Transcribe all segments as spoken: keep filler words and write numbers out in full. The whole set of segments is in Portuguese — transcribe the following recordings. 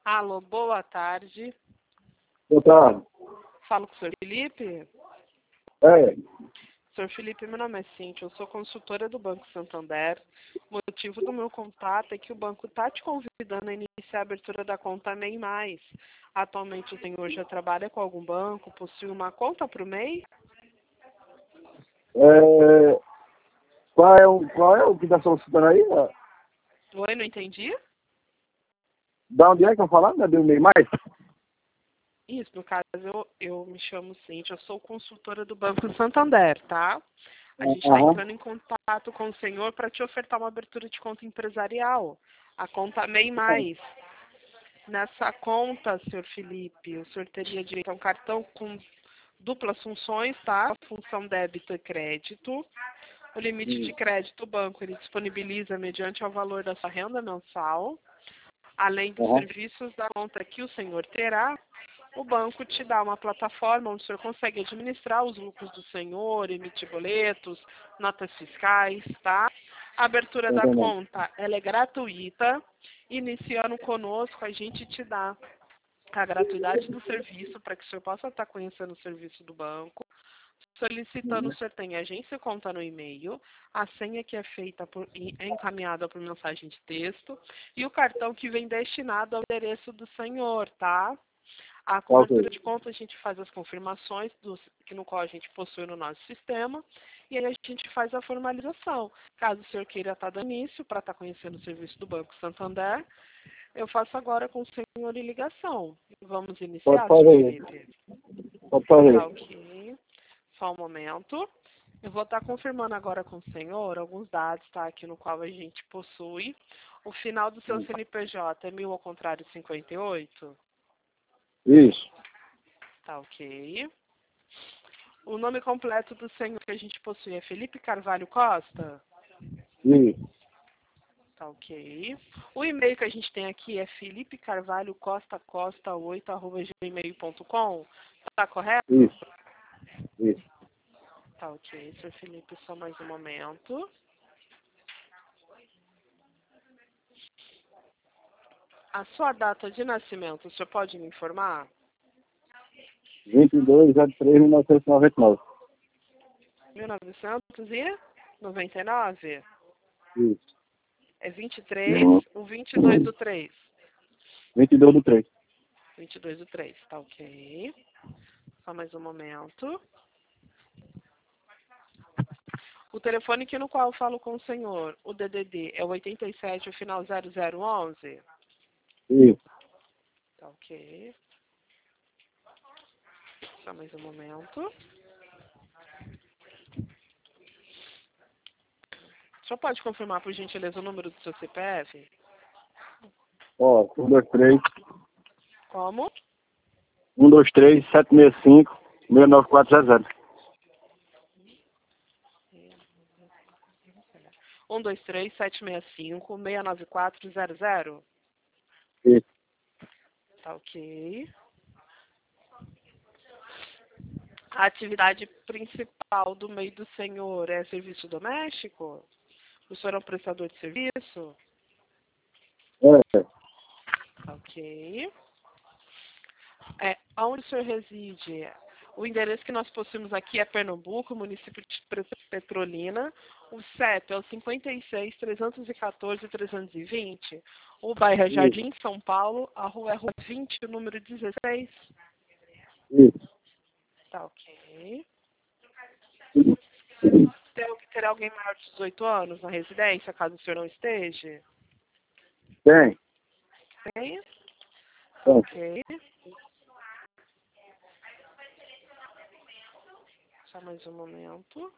Alô, boa tarde. Boa tarde. Falo com o senhor Felipe? É. Senhor Felipe, meu nome é Cíntia, eu sou consultora do Banco Santander. O motivo do meu contato é que o banco está te convidando a iniciar a abertura da conta MEI Mais. Atualmente o senhor já trabalha com algum banco, possui uma conta para o MEI? É, qual, é o, qual é o que está solicitando aí? Oi, não entendi? Da onde é que eu falando? Não é do meio mais? Isso, no caso, eu, eu me chamo Cíntia, eu sou consultora do Banco Santander, tá? A gente está Aham. entrando em contato com o senhor para te ofertar uma abertura de conta empresarial, a conta MEI Mais. Nessa conta, senhor Felipe, o senhor teria direito a um cartão com duplas funções, tá? Função débito e crédito. O limite de crédito, o banco ele disponibiliza mediante o valor da sua renda mensal. Além dos Aham. serviços da conta que o senhor terá, o banco te dá uma plataforma onde o senhor consegue administrar os lucros do senhor, emitir boletos, notas fiscais, tá? A abertura Tô da entendendo. conta, ela é gratuita. Iniciando conosco, a gente te dá a gratuidade do serviço para que o senhor possa estar conhecendo o serviço do banco. Solicitando, o Uhum. senhor tem agência e conta no e-mail, a senha que é feita por, e é encaminhada por mensagem de texto e o cartão que vem destinado ao endereço do senhor, tá? A Tá ok. cobertura de conta a gente faz as confirmações dos, que no qual a gente possui no nosso sistema e aí a gente faz a formalização. Caso o senhor queira estar dando início para estar conhecendo o serviço do Banco Santander, eu faço agora com o senhor em ligação. Vamos Pode iniciar, senhor fazer. Felipe? Pode fazer. Tá ok. Só um momento. Eu vou estar confirmando agora com o senhor alguns dados, tá? Aqui no qual a gente possui. O final do seu C N P J é mil ao contrário cinquenta e oito? Isso. Tá ok. O nome completo do senhor que a gente possui é Felipe Carvalho Costa? Isso. Tá ok. O e-mail que a gente tem aqui é felipe carvalho costa costa oito arroba gmail ponto com. Tá correto? Isso. Isso. Tá ok, senhor Felipe, só mais um momento. A sua data de nascimento, o senhor pode me informar? vinte e dois de três de mil novecentos e noventa e nove. mil novecentos e noventa e nove? Isso. É vinte e três, o vinte e dois do três? vinte e dois do três. vinte e dois do três, tá ok. Só mais um momento. O telefone que no qual eu falo com o senhor, o D D D, é o oitenta e sete, o final zero zero onze? Isso. Tá ok. Só mais um momento. O senhor pode confirmar, por gentileza, o número do seu C P F? Ó, um, dois, três. Como? um, dois, três, sete, seis, cinco, seis, nove, quatro, zero, zero. um dois três, sete seis cinco, seis nove quatro zero zero? Isso. Tá ok. A atividade principal do meio do senhor é serviço doméstico? O senhor é um prestador de serviço? É. Tá ok. É, onde o senhor reside? O endereço que nós possuímos aqui é Pernambuco, município de Pre- Petrolina. O C E P é o cinquenta e seis, trezentos e quatorze, trezentos e vinte. O bairro é Isso. Jardim São Paulo. A rua é Rua vinte, o número dezesseis. Isso. Tá ok. Tem, terá alguém maior de dezoito anos na residência, caso o senhor não esteja? Tem. Tem? Tem. Ok. Só mais um momento.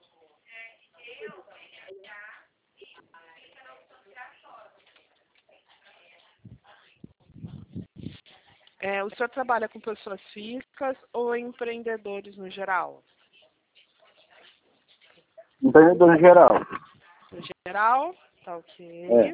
É, o senhor trabalha com pessoas físicas ou empreendedores no geral? Empreendedor em geral. No geral, tá É. ok.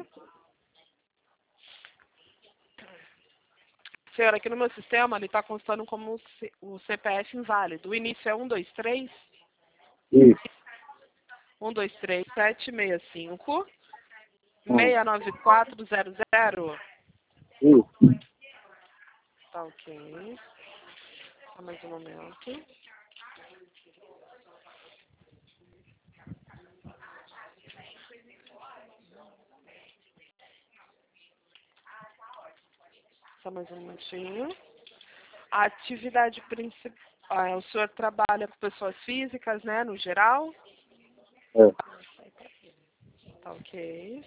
Senhora, aqui no meu sistema ele está constando como o C- o C P F inválido. O início é um dois três, Isso. um dois três, sete seis cinco, Hum. seis nove quatro zero zero. Isso. Tá ok. Só mais um momento. Só mais um minutinho. A atividade principal. Ah, o senhor trabalha com pessoas físicas, né? No geral? É. Tá ok.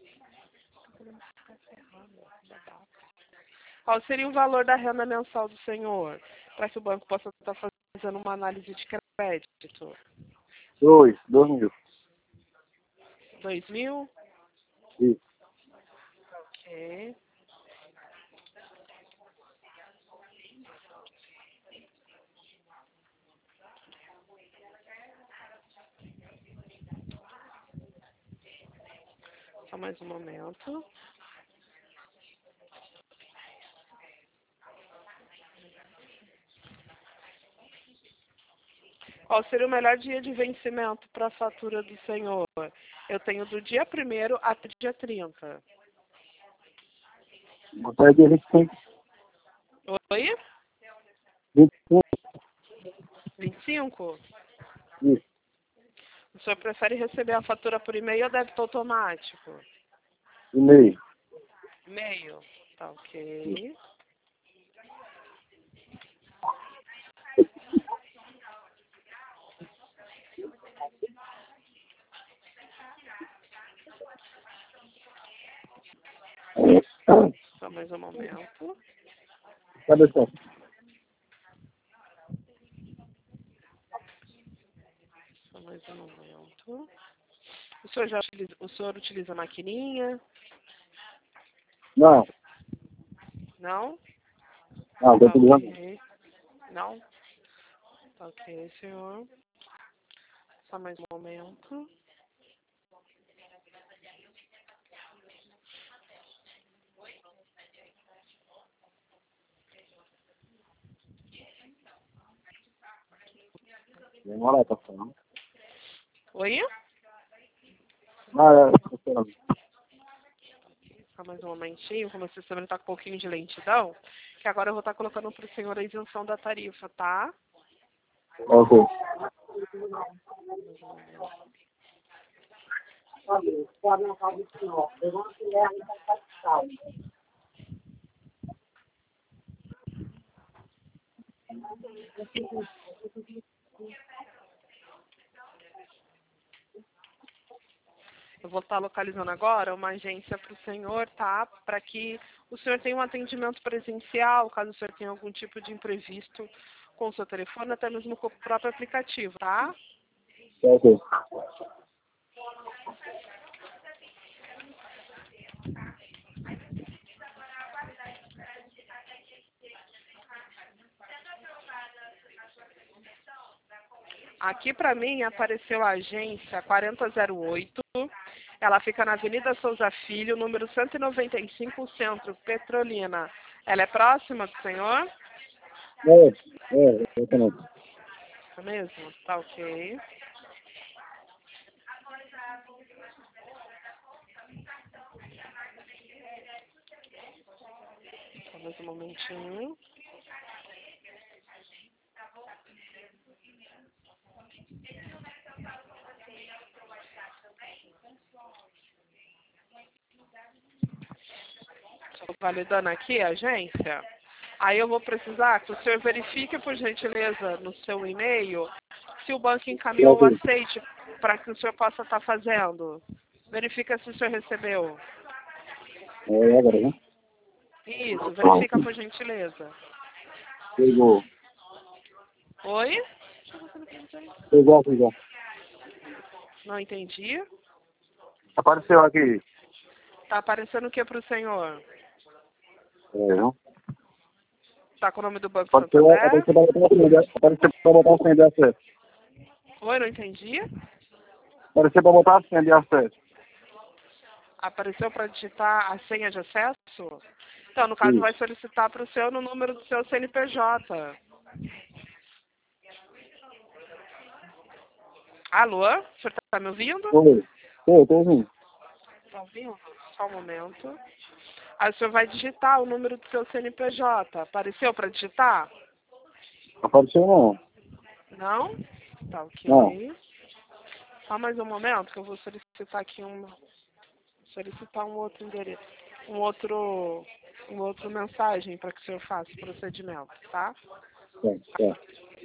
Qual seria o valor da renda mensal do senhor? Para que o banco possa estar fazendo uma análise de crédito. Dois, dois mil. Dois mil? Isso. Ok. Só mais um momento. Qual seria o melhor dia de vencimento para a fatura do senhor? Eu tenho do dia primeiro até o dia trinta. Até dia vinte e cinco. Oi? vinte e cinco. vinte e cinco? Isso. O senhor prefere receber a fatura por e-mail ou débito automático? E-mail. E-mail. Tá ok. Só mais um momento. Cadê o senhor? Só mais um momento. O senhor já utiliza, o senhor utiliza maquininha? Não. Não? Não, tô Tá utilizando. ok. Não? Tá ok, senhor. Só mais um momento. Demora, tá falando. Oi? Ah, é. Tô esperando. Só mais um momentinho, como o sistema está com um pouquinho de lentidão, que agora eu vou estar colocando para o senhor a isenção da tarifa, tá? Ok. Eu vou estar localizando agora uma agência para o senhor, tá? Para que o senhor tenha um atendimento presencial, caso o senhor tenha algum tipo de imprevisto com o seu telefone, até mesmo com o próprio aplicativo, tá? Ok. Aqui para mim apareceu a agência quarenta zero oito. Ela fica na Avenida Souza Filho, número cento e noventa e cinco, Centro, Petrolina. Ela é próxima do senhor? É, é, exatamente. É mesmo? Tá ok. Só mais um momentinho. Estou validando aqui a agência. Aí eu vou precisar que o senhor verifique, por gentileza, no seu e-mail, se o banco encaminhou o Ok. aceite para que o senhor possa estar fazendo. Verifica se o senhor recebeu. É agora, né? Isso, verifica, por gentileza. Pegou. Oi? Pegou, pegou. Não entendi. Apareceu aqui. Tá aparecendo o que para o senhor? É, não? Tá com o nome do Banco Apareceu, Santander? apareceu pra botar o senha de apareceu pra botar o senha de acesso. Oi, não entendi. Apareceu pra botar a senha de acesso. Apareceu para digitar a senha de acesso? Então, no caso, vai Isso. solicitar para o seu no número do seu C N P J. Alô? O senhor está me ouvindo? Oi. Tô, tô ouvindo. Está ouvindo? Só um momento. Aí o senhor vai digitar o número do seu C N P J. Apareceu para digitar? Apareceu não. Não? Tá ok. Não. Só mais um momento que eu vou solicitar aqui um... Solicitar um outro endereço. Um outro... Um outro mensagem para que o senhor faça o procedimento, tá? Certo, certo.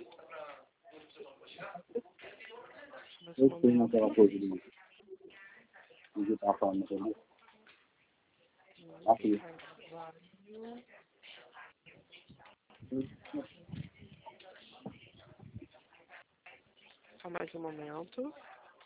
Mais um Eu tenho momento. aquela coisa de digitar a forma dele. Aqui. Só mais um momento.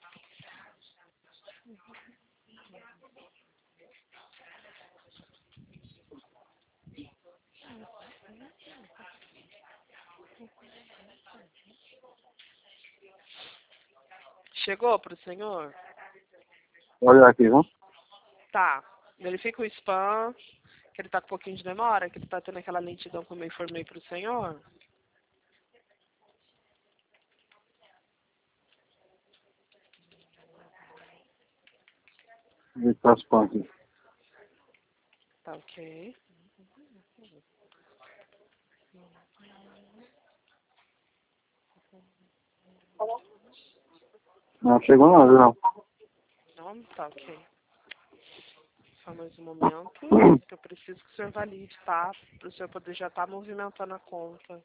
Chegou para o senhor? Olha aqui, viu? Tá. Verifica o spam, que ele tá com um pouquinho de demora, que ele tá tendo aquela lentidão como eu informei para o senhor. Digitar as pontas. Tá ok. Não chegou não, viu? Não. Não, tá ok. Só mais um momento, que eu preciso que o senhor valide, tá? Para o senhor poder já estar movimentando a conta.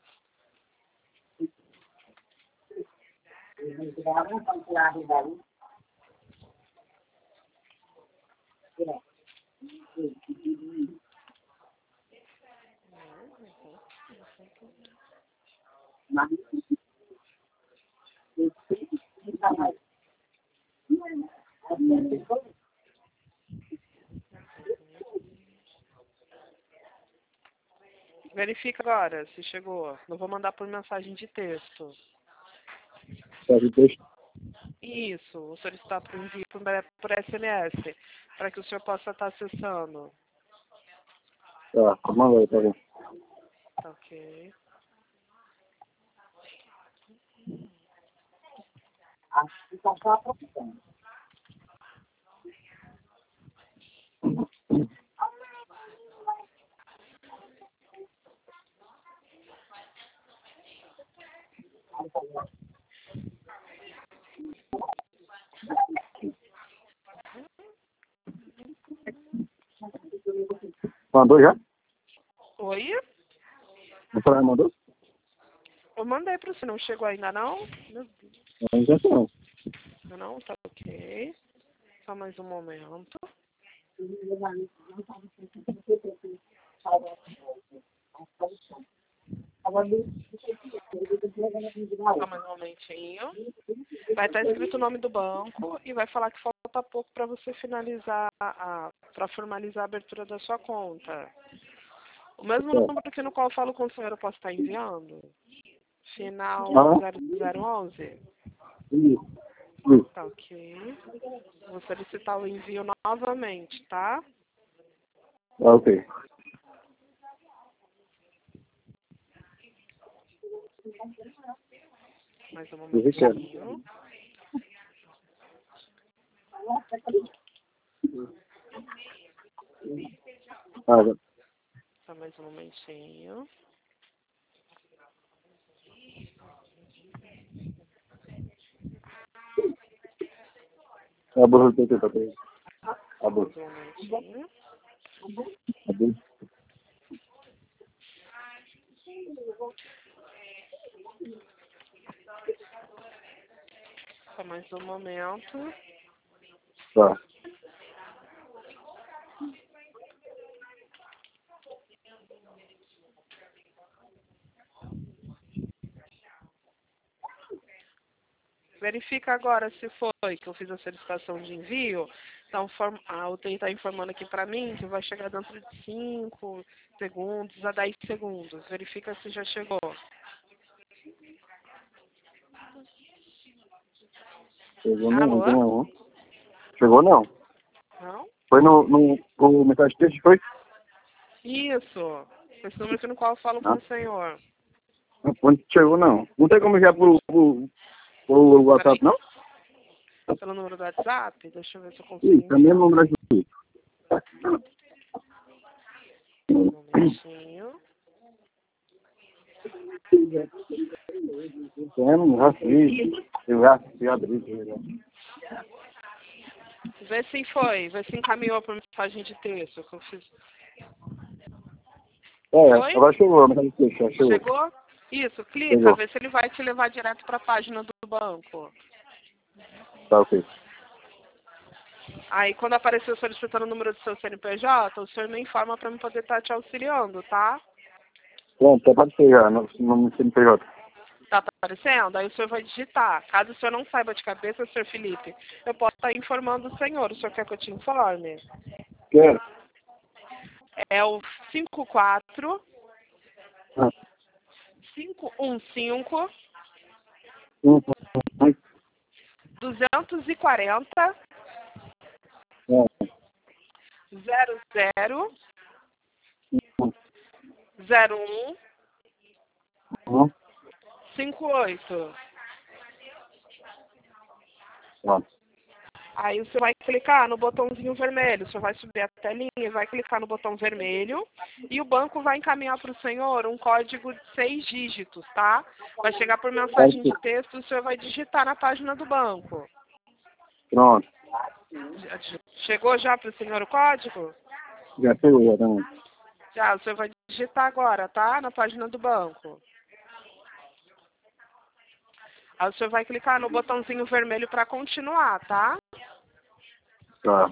Verifica agora se chegou. Não vou mandar por mensagem de texto. Serve texto. Isso, vou solicitar para o envio por, por S M S, para que o senhor possa estar acessando. Tá, comanda aí, tá vendo? Tá ok. Mandou já? Oi? O senhor mandou? Eu mandei para o senhor, não chegou ainda não? Meu Deus. Ainda não. Ainda não? Tá ok. Só mais um momento. Só mais um momentinho. Vai estar escrito o nome do banco e vai falar que falta pouco para você finalizar, a, para formalizar a abertura da sua conta. O mesmo número que no qual eu falo com o senhor eu posso estar enviando? Final Ah, zero zero onze? isso. Isso. Tá ok. Vou solicitar o envio novamente, tá? Ah, ok. Mais um Verificando. momentinho. Ah, já. Só mais um momentinho. A bolsa do T T, tá bem. A bolsa. Mais um momentinho. A bolsa. Só mais um momento. Tá. Verifica agora se foi que eu fiz a solicitação de envio. Então, form... a U T I está informando aqui para mim que vai chegar dentro de cinco segundos a dez segundos. Verifica se já chegou. Chegou não, Alô? não. Chegou não. Não? Foi no, no, no mensagem de texto, foi? Isso. Esse número aqui no qual eu falo com Ah, o senhor. não chegou não. Não tem como enviar pro, pro, pro Peraí. WhatsApp, não? Pelo número do WhatsApp? Deixa eu ver se eu consigo Sim, também é o enviar. número Peraí. aqui. baixinho. Eu já fiz. Eu já fiz abrir. Vê se foi. Vê se encaminhou para mensagem de texto que eu fiz. É, Foi? agora chegou, mas não sei, chegou. Chegou? Isso, clica, Chegou. vê se ele vai te levar direto para a página do banco. Tá, ok. Aí quando aparecer solicitando o número do seu C N P J, o senhor me informa para eu poder estar te auxiliando, tá? Pronto, tá pode ser já, no, no C N P J. Tá aparecendo? Aí o senhor vai digitar. Caso o senhor não saiba de cabeça, senhor Felipe, eu posso estar informando o senhor. O senhor quer que eu te informe? Quero. É o cinco quatro Ah, cinco um cinco um, um, dois quatro um, zero zero um, zero um um, cinco oito. pronto. Aí o senhor vai clicar no botãozinho vermelho, o senhor vai subir a telinha e vai clicar no botão vermelho e o banco vai encaminhar para o senhor um código de seis dígitos, tá? Vai chegar por mensagem de texto, o senhor vai digitar na página do banco. Pronto. Chegou já para o senhor o código? Já chegou, já também. Já, o senhor vai digitar agora, tá? Na página do banco. Aí o senhor vai clicar no botãozinho vermelho para continuar, tá? Tá.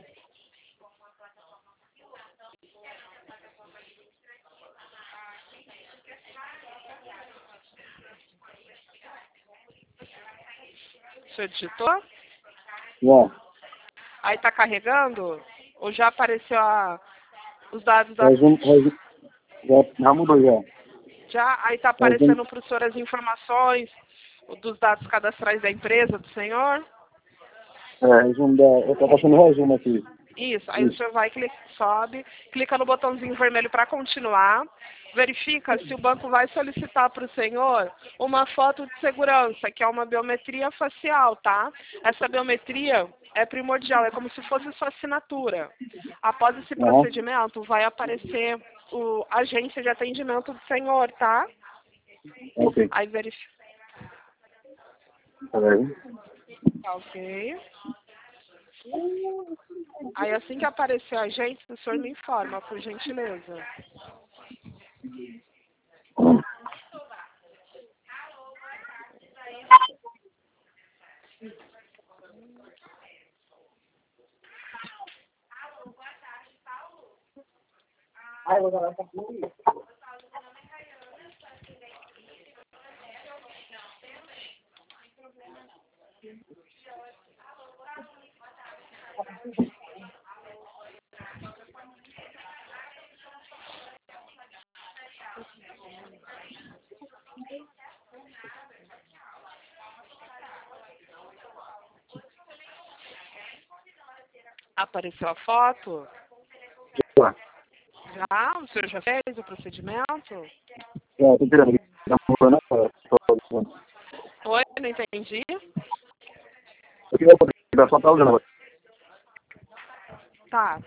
O senhor digitou? Já. Aí tá carregando? Ou já apareceu a, os dados da... Resumo, resumo, já, já mudou já. Já? Aí tá aparecendo para o senhor as informações dos dados cadastrais da empresa, do senhor? É, resumo da. Eu tô passando resumo aqui. Isso. Aí Isso. o senhor vai, clica, sobe, clica no botãozinho vermelho para continuar. Verifica se o banco vai solicitar para o senhor uma foto de segurança, que é uma biometria facial, tá? Essa biometria é primordial, é como se fosse sua assinatura. Após esse Aham. procedimento, vai aparecer o agência de atendimento do senhor, tá? Ok. Aí verifica. Peraí. Tá ok. Aí assim que aparecer a agência, o senhor me informa, por gentileza. Apareceu a foto? Já. Já? O senhor já fez o procedimento? Já, tô tirando aqui. Tá mudando agora. Tô- Oi, não entendi. Eu queria poder só pra usar agora. Tá.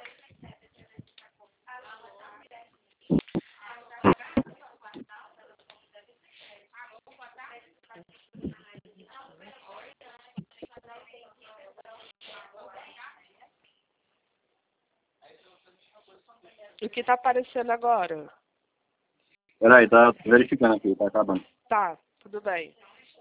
O que tá aparecendo agora? Peraí, tá verificando aqui, tá acabando. Tá, tudo bem.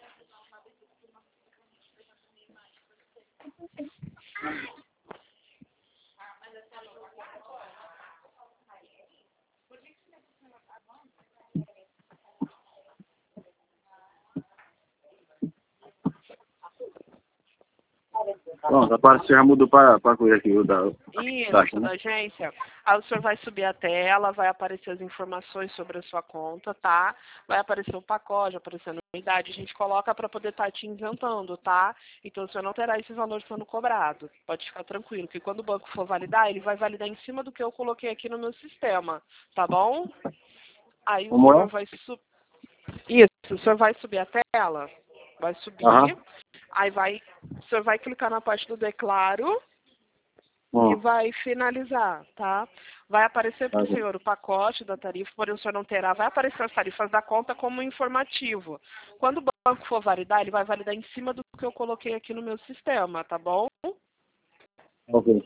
Pronto, apareceu, já mudou pra, pra coisa aqui, o da. Isso, Taxa, né? da agência. Aí o senhor vai subir a tela, vai aparecer as informações sobre a sua conta, tá? Vai aparecer o pacote, aparecendo a unidade, a gente coloca para poder estar te isentando, tá? Então o senhor não terá esse valor sendo cobrado. Pode ficar tranquilo, que quando o banco for validar, ele vai validar em cima do que eu coloquei aqui no meu sistema, tá bom? Aí o Como senhor é? vai subir. Isso, o senhor vai subir a tela, vai subir, Aham. aí vai, o senhor vai clicar na parte do declaro. Hum. e vai finalizar, tá? Vai aparecer para o Ok. senhor o pacote da tarifa, porém o senhor não terá, vai aparecer as tarifas da conta como informativo. Quando o banco for validar, ele vai validar em cima do que eu coloquei aqui no meu sistema, tá bom? Ok.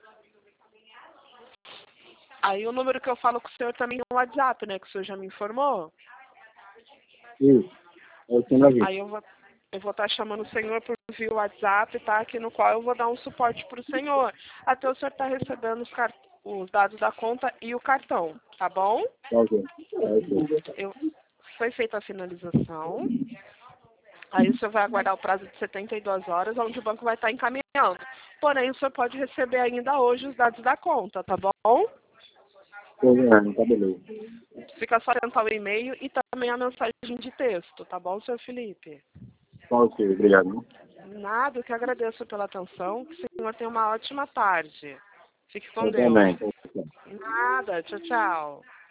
Aí o número que eu falo com o senhor também é o WhatsApp, né? Que o senhor já me informou. Isso. Eu tenho aqui. Aí eu vou eu vou estar chamando o senhor por via WhatsApp, tá? Aqui no qual eu vou dar um suporte para o senhor. Até o senhor estar recebendo os, car- os dados da conta e o cartão, tá bom? Ok. Ok. Eu... Foi feita a finalização. Aí o senhor vai aguardar o prazo de setenta e duas horas, onde o banco vai estar encaminhando. Porém, o senhor pode receber ainda hoje os dados da conta, tá bom? Tô vendo, tá beleza. Fica só tentar o e-mail e também a mensagem de texto, tá bom, senhor Felipe? Ok, obrigado. Nada, eu que agradeço pela atenção. Que o senhor tenha uma ótima tarde. Fique com Eu Deus. também. Nada, tchau, tchau.